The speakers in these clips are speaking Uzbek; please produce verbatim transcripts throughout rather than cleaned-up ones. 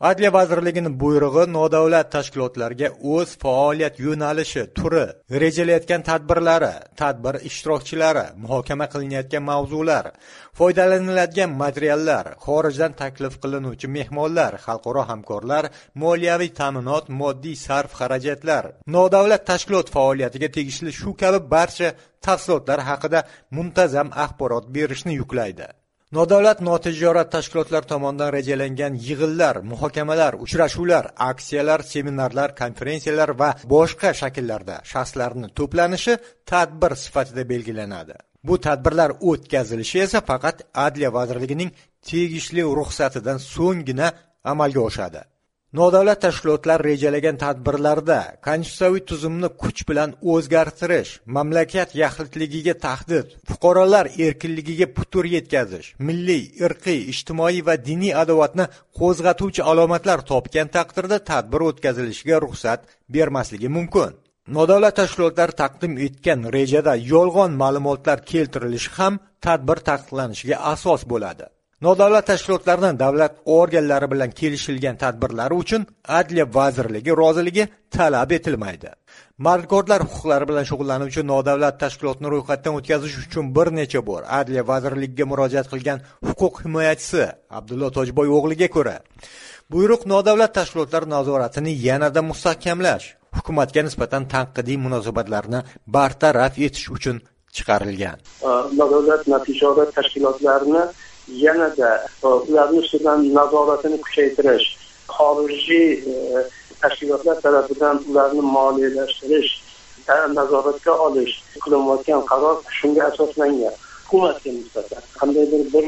Adliya vazirligining buyrug'i nodavlat tashkilotlarga o'z faoliyat yo'nalishi, turi, rejalayotgan tadbirlari, tadbir ishtirokchilari, muhokama qilinayotgan mavzular, foydalaniladigan materiallar, xorijdan taklif qilinuvchi mehmonlar, xalqaro hamkorlar, moliyaviy ta'minot, moddiy sarf xarajatlar, nodavlat tashkilot faoliyatiga tegishli shu kabi barcha tafsilotlar haqida muntazam axborot berishni yuklaydi. Nodavlat notijorat tashkilotlar tomonidan rejalangan yig'inlar, muhokamalar, uchrashuvlar, aksiyalar, seminarlar, konferensiyalar va boshqa shakllarda shaxslarning to'planishi tadbir sifatida belgilanadi. Bu tadbirlar o'tkazilishi esa faqat Adliya vazirligining tegishli ruxsatidan so'nggina amalga oshadi. Nodavlat tashkilotlar rejalagan tadbirlarda konstitutsiyaviy tuzumni kuch bilan o'zgartirish, mamlakat yaxlitligiga tahdid, fuqarolar erkinligiga putur yetkazish, milliy, irqiy, ijtimoiy va diniy adovatni qo'zg'atuvchi alomatlar topgan taqdirda tadbir o'tkazilishiga ruxsat bermasligi mumkin. Nodavlat tashkilotlar taqdim etgan rejada yolg'on ma'lumotlar keltirilishi ham tadbir taqiqlanishiga asos bo'ladi. Nodavlat tashkilotlarning davlat organlari bilan kelishilgan tadbirlari uchun Adliya vazirligi roziligi talab etilmaydi. Mardikorlar huquqlari bilan shug'ullanuvchi nodavlat tashkilotni ro'yxatdan o'tkazish uchun bir necha bor Adliya vazirligiga murojaat qilgan huquq himoyachisi Abdulla Tojboy o'g'liga ko'ra, buyruq nodavlat tashkilotlar nazoratini yanada mustahkamlash, hukumatga nisbatan tanqidiy munosabatlarni bartaraf etish uchun chiqarilgan. Nodavlat notijorat tashkilotlarini yanada ularning ustidan nazoratini kuchaytirish, xorijiy tashkilotlar tarafidan ularni moliyalashtirish, nazoratga olish qilinayotgan qaror shunga asoslangan. Hukumatga nisbatan qandaydir bir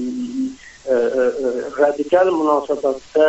radikal munosabatda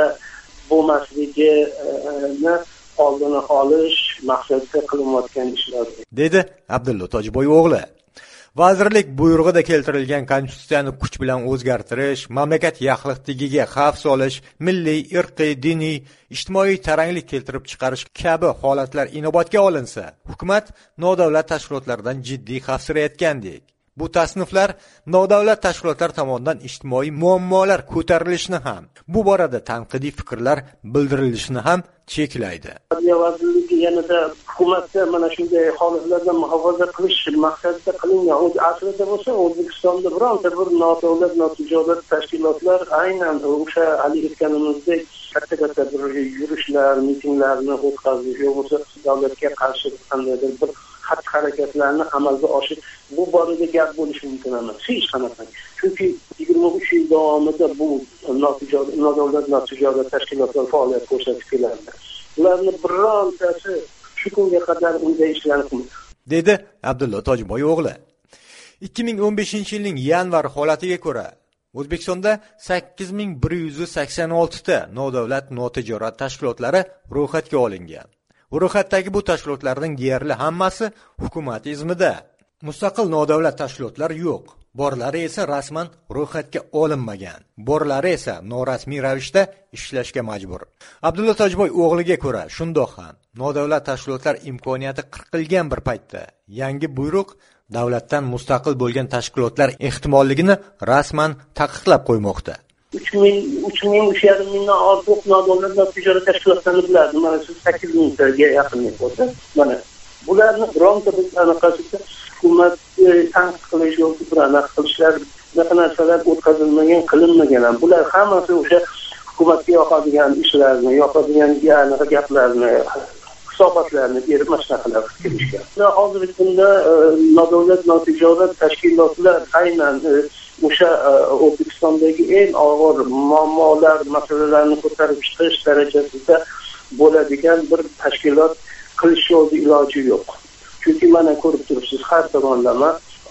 bo'lmasligini oldini olish maqsadida qilinayotgan ishlar, dedi Abdulla Tojboy o'g'li. Vazirlik buyrug'ida keltirilgan konstitutsiyani kuch bilan o'zgartirish, mamlakat yaxlitligiga xavf solish, milliy, irqiy, diniy, ijtimoiy taranglik keltirib chiqarish kabi holatlar inobatga olinsa, hukumat nodavlat tashkilotlardan jiddiy xavfsirayotgandek. Bu tasniflar nodavlat tashkilotlar tomonidan ijtimoiy muammolar ko'tarilishini ham, bu borada tanqidiy fikrlar bildirilishini ham cheklaydi. Adliya vazirligi yanada hukumatda mana shunday holatlardan muhofaza qilish maqsadida qilingan. O'zi aslida bo'lsa, O'zbekistonda bironta bir nodavlat notijorat tashkilotlar aynan o'sha hali aytganimizdek katta-katta bir yurishlar, mitinglarni o'tkazish yo'lsa davlatga qarshi qandaydir bir xatti-harakatlarni amalga oshirish, bu borada gap bo'lishi mumkin emas. Hech qanaqa. Chunki yigirma uch yil davomida bu notijorat nodavlat notijorat tashkilotlar faoliyat ko'rsatib keladi. Ularni birontasi shu kunga qadar unday ishlarni qilmagan, dedi Abdulla Tojboy o'g'li. ikki ming o'n beshinchi yilning yanvar holatiga ko'ra O'zbekistonda sakkiz ming bir yuz sakson olti ta nodavlat notijorat tashkilotlari ro'yxatga olingan. Ro'yxatdagi bu tashkilotlarning deyarli hammasi hukumat izmida. Mustaqil nodavlat tashkilotlar yo'q. Borlari esa rasman ro'yxatga olinmagan. Borlari esa norasmiy ravishda ishlashga majbur. Abdulla Tojboy o'g'liga ko'ra, shundoq ham nodavlat tashkilotlar imkoniyati qirqilgan bir paytda yangi buyruq davlatdan mustaqil bo'lgan tashkilotlar ehtimolligini rasman taqiqlab qo'ymoqda. uch ming uch ming uch yarim mingdan ortiq nodavlat notijorat tashkilotlarini bilardim. Mana siz sakkiz mingtaga yaqin bo'lsa, mana bularni bironta bir anaqasida hukumat tanqid qilish yoki bir anaqa qilishlar, bunaqa narsalar o'tkazilmagan, qilinmagan ham. Bular hammasi o'sha hukumatga yoqadigan ishlarni, yoqadigan anaqa gaplarni, hisobotlarni berib mashnaqilar qilishgan. Hozirgi kunda nodavlat notijorat tashkilotlar aynan o'sha O'zbekistondagi eng og'ir muammolar, masalalarni ko'tarib chiqish darajasida bo'ladigan bir tashkilot qilish yo'li iloji yo'q. Chunki mana ko'rib turibsiz, har tomonlama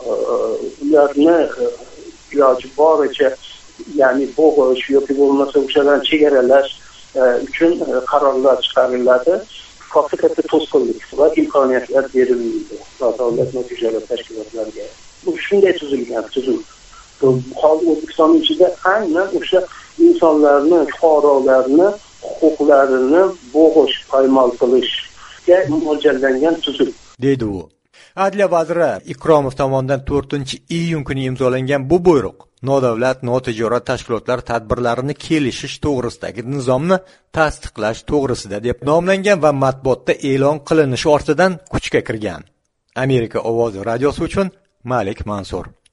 ularni iloji boricha, ya'ni bo'g'ish yoki bo'lmasa o'shalarni chegaralash uchun qarorlar chiqariladi. Katta-katta to'sqinlik va imkoniyatlar berildi nodavlat notijorat tashkilotlarga. Bu shunday tuzilgan tuzum. Hozir O'zbekiston ichida aynan o'sha insonlarni, fuqarolarni huquqlarini bo'g'ish, poymol qilishga mo'ljallangan tuzum, deydi u. Adliya vaziri Ikromov tomonidan to'rtinchi iyun kuni imzolangan bu buyruq nodavlat notijorat tashkilotlar tadbirlarini kelishish to'g'risidagi nizomni tasdiqlash to'g'risida deb nomlangan va matbuotda e'lon qilinishi ortidan kuchga kirgan. Amerika ovozi radiosi uchun Malik Mansur.